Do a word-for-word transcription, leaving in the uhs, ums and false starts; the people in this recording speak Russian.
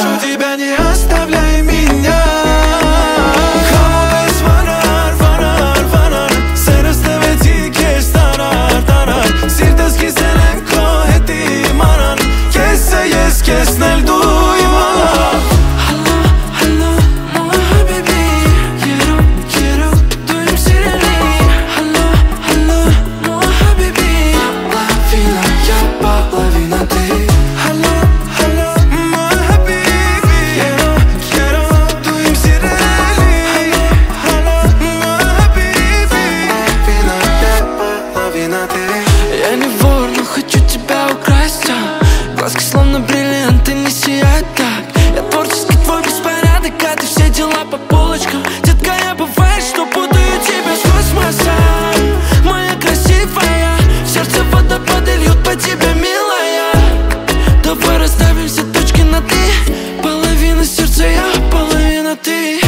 прошу тебя, не оставляй меня. Kamuoyuz varar, varar, varar. Serasteveti kes tarar, tarar. Sirtas kiselen koheti marar. Kesse yes kes nel duyma. Hello, hello, my habibi. Quiero, quiero duyum seni. Hello, hello, my habibi. Половина я, половина ты. Hello, hello, my habibi. Quiero, quiero duyum seni. Hello, hello, my habibi. Половина я, половина ты. Я не вор, но хочу тебя украсть, а. Глазки словно бриллианты, не сияют так. Я творческий твой беспорядок, а ты все дела по полочкам. Детка, я бывает, что путаю тебя с космосом. Моя красивая, в сердце водопады льют по тебе, милая. Давай расставим все точки над «и». Половина сердца я, половина ты.